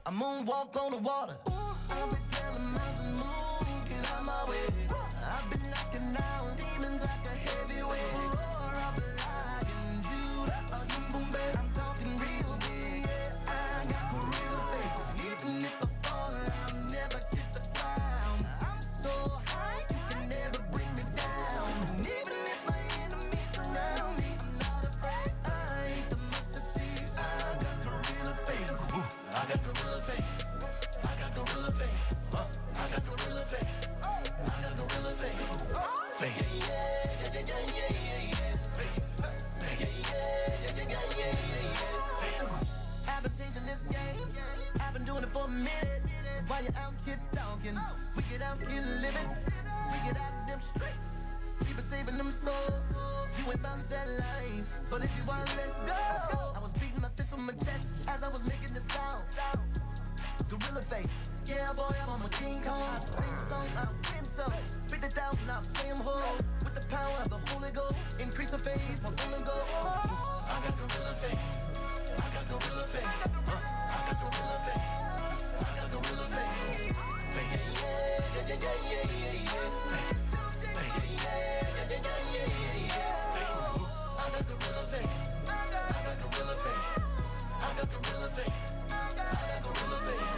I moonwalk on the water. I've been telling mountain move, get out my way. I've been knocking down demons like a heavyweight. Roar of a lion, Judah, boom, baby. I'm talking real big, yeah. I got gorilla faith. Even if I fall, I'll never hit the ground. I'm so high, you can never bring me down. And even if my enemies surround me, I'm not afraid. I ain't the mustard seeds. I got gorilla faith. I got gorilla faith. I got gorilla faith. I got gorilla faith. I got gorilla faith. Faith. Yeah, yeah, yeah, yeah, yeah, yeah. Faith. Yeah, yeah, yeah, yeah, yeah, yeah, yeah. I've been changing this game. I've been doing it for a minute. While you out here talking, we get out here living. We get out of them streets. We been saving them souls. You ain't about that life, but if you want, let's go. I was beating my fist on my chest as I was making the sound. Gorilla faith, yeah boy, I'm a King Kong. I sing song, I win some. 50,000, I'll stay whole. With the power of the Holy Ghost, increase the faith, I'm gonna go. I got gorilla faith. I got gorilla faith. I got gorilla faith. I got gorilla faith. Yeah, yeah, yeah, yeah, yeah, yeah, yeah. Yeah, yeah, yeah, yeah, yeah, yeah. I got gorilla faith. I got gorilla faith. I got gorilla faith. I got gorilla faith.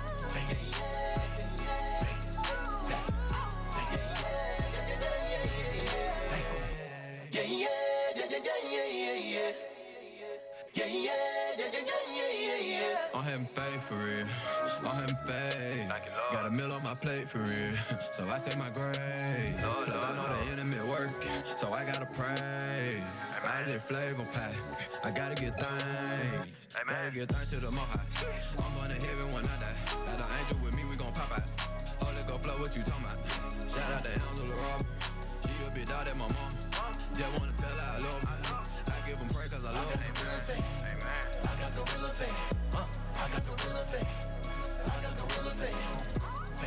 I'm having faith for real. I'm having faith. Got a meal on my plate for real. So I say my grave. Plus I know the enemy work. So I gotta pray. I did flavor pack. I gotta get thanks. Gotta get thanks to the Most High. I'm going to heaven when I die. Got an angel with me, we gon' pop out. Holy go flow, what you talking about? Shout out to Angela Rob. She a bitch out at my mom. Just wanna tell her I love her. I give them praise cause I love them. I got gorilla faith. I got gorilla faith. I got gorilla faith.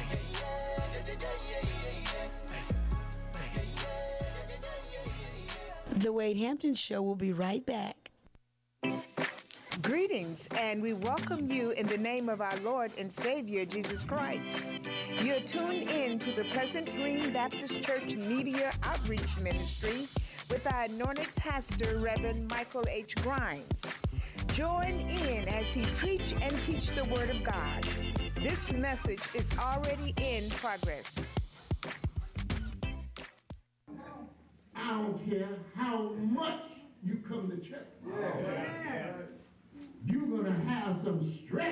The Wade Hampton Show will be right back. Greetings, and we welcome you in the name of our Lord and Savior, Jesus Christ. You're tuned in to the Pleasant Green Baptist Church Media Outreach Ministry with our anointed pastor, Reverend Michael H. Grimes. Join in as he preach and teach the Word of God. This message is already in progress. I don't care how much you come to church. Yes. You're going to have some stress.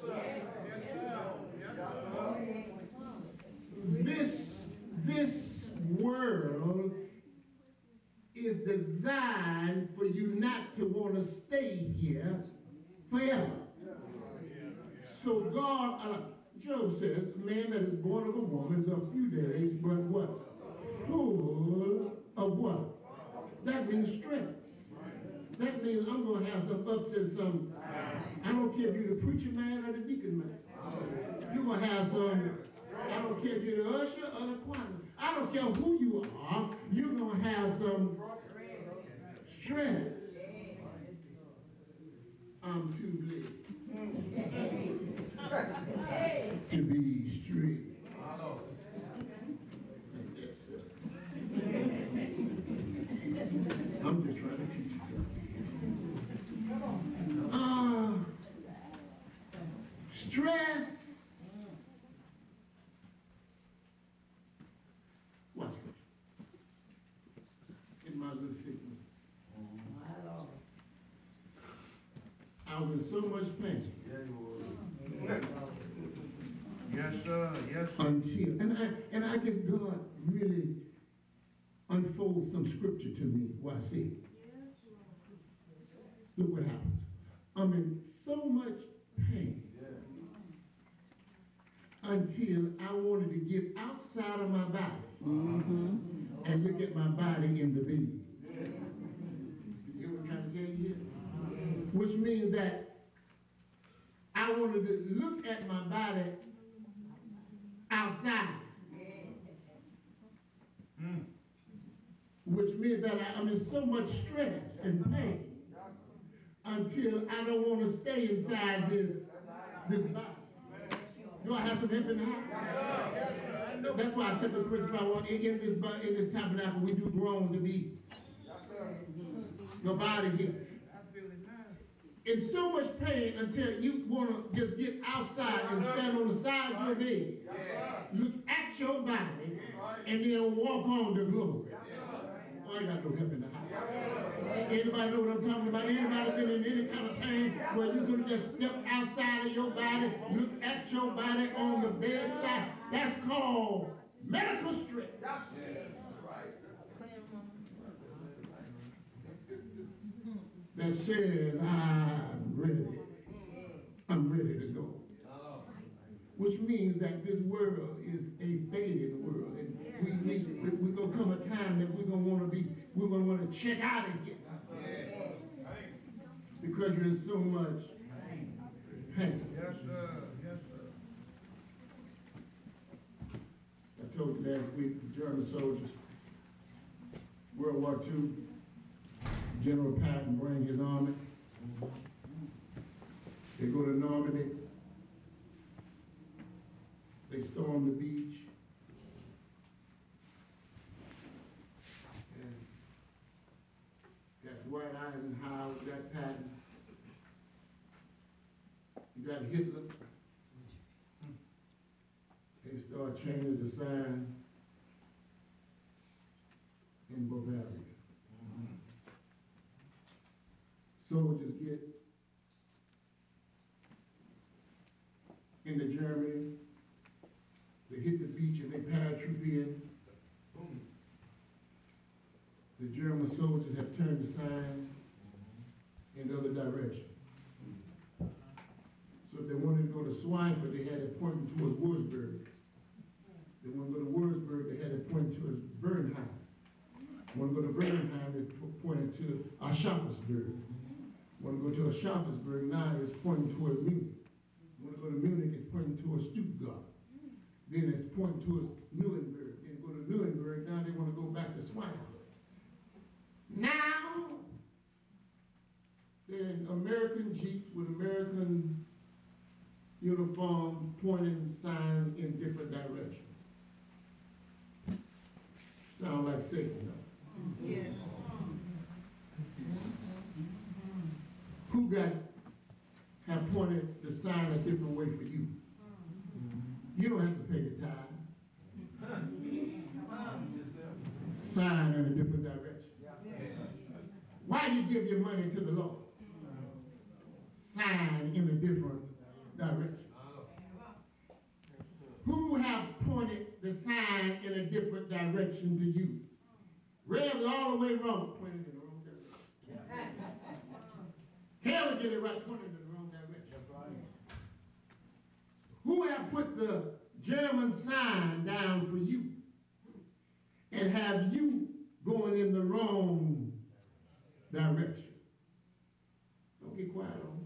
This world is designed for you not to want to stay here forever. So God, Job says, the man that is born of a woman is a few days, but what? Full of what? That means strength. That means I'm going to have some ups and some, I don't care if you're the preacher man or the deacon man. You're going to have some, I don't care if you're the usher or the choir. I don't care who you are, you're going to have some strength. I'm too big to be strict. I'm just trying to teach you something. Stress. Watch it. In my little sickness. I was in so much pain. Yes, sir. Yes, sir. Until, and I guess God really unfolds some scripture to me while I see it. Look what happens. I'm in so much pain until I wanted to get outside of my body and look at my body in the beam. You get what I'm trying to tell you here? Which means that I wanted to look at my body outside. Which means that I'm in so much stress and pain until I don't want to stay inside this body. Do I have some help in the house? That's why I said to the principal, in this tabernacle, we do groan to be your body here. In so much pain until you want to just get outside and stand on the side of your bed, look at your body, and then walk on to glory. Oh, I got no help in the house. Anybody know what I'm talking about? Anybody been in any kind of pain where you can just step outside of your body, look at your body on the bedside? That's called medical stress. That says, I'm ready to go. Which means that this world is a faded world. And we're going to come a time that we're going to want to check out again. Because you're in so much pain. Yes, sir. Yes, sir. I told you last week, the German soldiers, World War II, General Patton bring his army. They go to Normandy. They storm the beach. And got Dwight Eisenhower, we got Patton. You got Hitler. They start changing the sign in Bavaria. Soldiers get into Germany, they hit the beach and they parachute in. The German soldiers have turned the sign in the other direction. So if they wanted to go to Schweinfurt, they had it pointing towards Würzburg. They want to go to Würzburg, they had it pointing towards Bernheim. Want to go to Bernheim, they pointed to Aschaffenburg. Want to go to Aschaffenburg, now it's pointing towards Munich. Want to go to Munich, it's pointing towards Stuttgart. Then it's pointing towards Nuremberg. Then go to Nuremberg, now they want to go back to Schweinfurt. Now, they're in American Jeeps with American uniform pointing signs in different directions. Sound like Satan, though. Yes. Who have pointed the sign a different way for you? You don't have to pay the tithe. Sign in a different direction. Why you give your money to the Lord? Sign in a different direction. Who have pointed the sign in a different direction to you? Red is all the way wrong, pointed in the wrong direction. Hell get it right, pointed in the wrong direction. Who have put the German sign down for you and have you going in the wrong direction? Don't get quiet on me.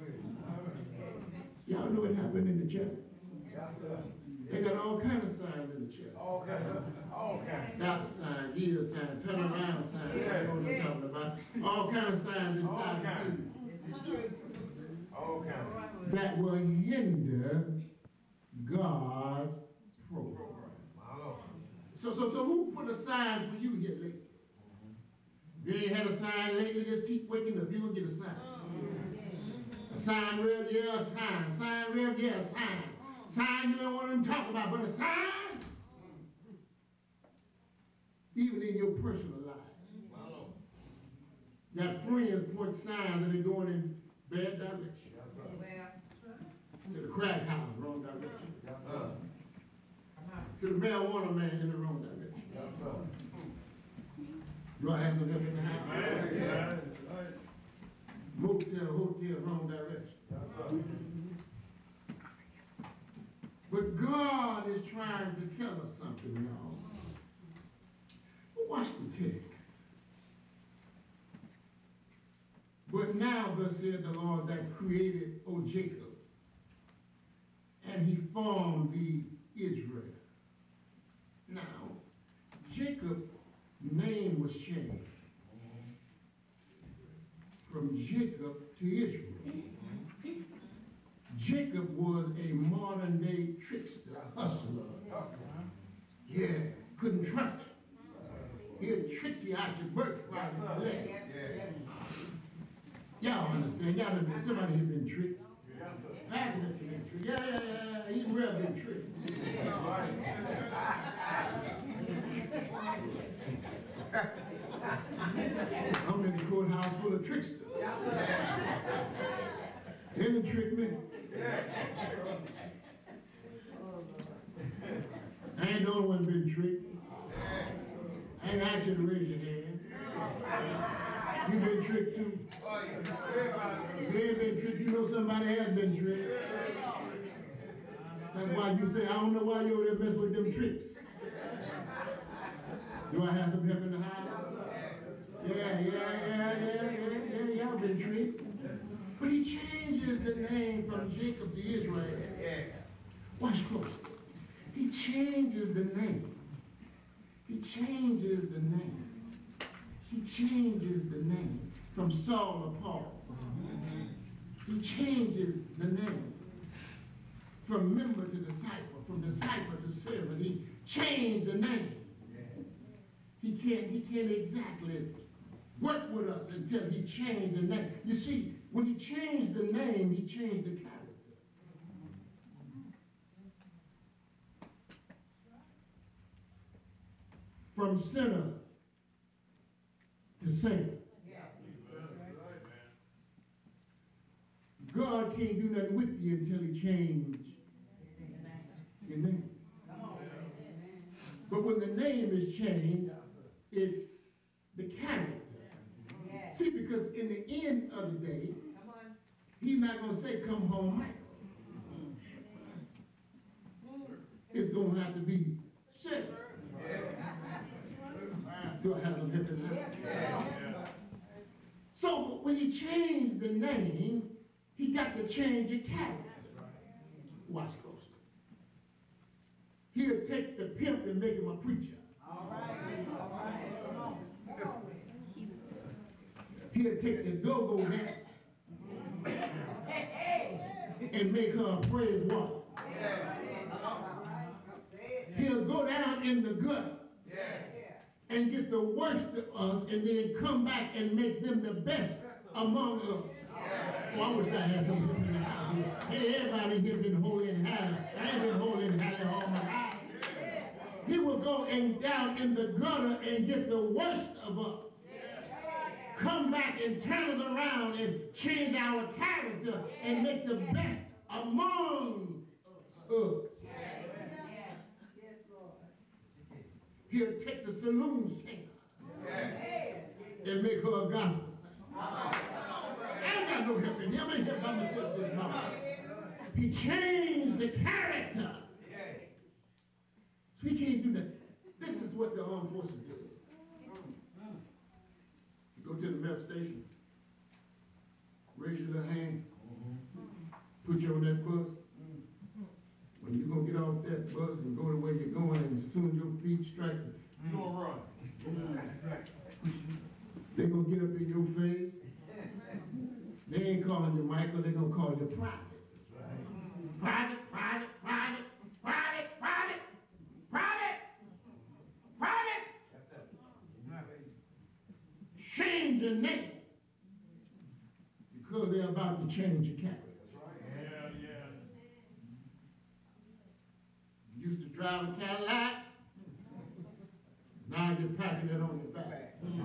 Y'all know what happened in the church? They got all kinds of signs in the church. All kinds. Stop sign, yield sign, turn around sign. You know what I'm talking about. All kinds of signs inside the pew All kinds. that will hinder God's program. So who put a sign for you here lately? You ain't had a sign lately, just keep waking up. You're going to get a sign. A sign rev, yeah, a sign. Sign rev, yeah, a sign. Sign you don't want them to talk about, but a sign, even in your personal life. Got friends point signs and they're going in bad direction. To the crack house, wrong direction. To the marijuana man in the wrong direction. You all have no help in the house? Motel, hotel, wrong direction. But God is trying to tell us something, y'all. Watch the text. But now, thus said the Lord that created, O Jacob, and he formed thee, Israel. Now, Jacob's name was changed from Jacob to Israel. Jacob was a modern day trickster, hustler. Yeah, couldn't trust it. He'll trick you out your birthright. Y'all understand? Y'all have been, somebody has been tricked. Imagine if you've been tricked. Yeah. He's real been tricked. I'm in the courthouse full of tricksters. They didn't trick me. I ain't the only one been tricked. I ain't asked you to raise your hand. You been tricked too. If you ain't been tricked, you know somebody has been tricked. That's why you say, I don't know why you over there mess with them tricks. Do I have some help in the house? Yeah, y'all been tricked. But he changes the name from Jacob to Israel. Watch closely. He changes the name. He changes the name. He changes the name from Saul to Paul. He changes the name from member to disciple, from disciple to servant. He changed the name. He can't exactly work with us until he changed the name. You see, when he changed the name, he changed the character. From sinner to saint. God can't do nothing with you until he changes your name. But when the name is changed, it's the character. See, because in the end of the day, he's not going to say, come home, Michael. It's going to have to be Sarah. Do I have some help in that? So when he changed the name, he got to change the character. Watch closely. He'll take the pimp and make him a preacher. He'll take the go-go dance and make her a praise woman. He'll go down in the gut and get the worst of us and then come back and make them the best among us. Oh, I wish I had some people in the house here. Hey, everybody here been holy and holy. I ain't been holy and holy all my life. He will go and down in the gutter and get the worst of us. Come back and turn us around and change our character and make the best among us. He'll take the saloon singer and make her a gospel singer. I ain't got no help in him. I ain't help by myself this morning. He changed the character. So he can't do that. This is what the armed forces do. You go to the MEF station, raise your little hand, put you on that bus. When you're going to get off that bus and go the way you're going, and as soon as your feet strike, you're going to run. They're going to get up in your face. They ain't calling you Michael, they're going to call you Private. Private. Change your name. Because they're about to change your character. You used to drive a Cadillac. Now you're packing it on your back.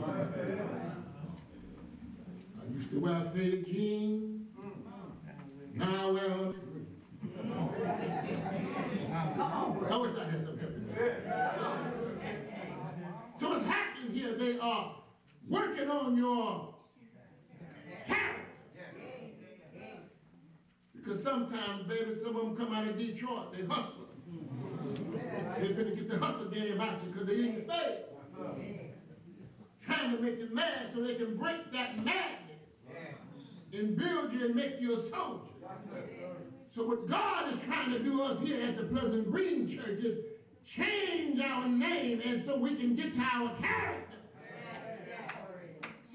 I used to wear faded jeans. Now I wear on the green. I wish I had some help in that. So what's happening here, they are working on your character. Because sometimes, baby, some of them come out of Detroit, they hustlers. They're going to get the hustle game out you because they in the face. Trying to make you mad so they can break that madness and build you and make you a soldier. So what God is trying to do us here at the Pleasant Green Church is change our name and so we can get to our character.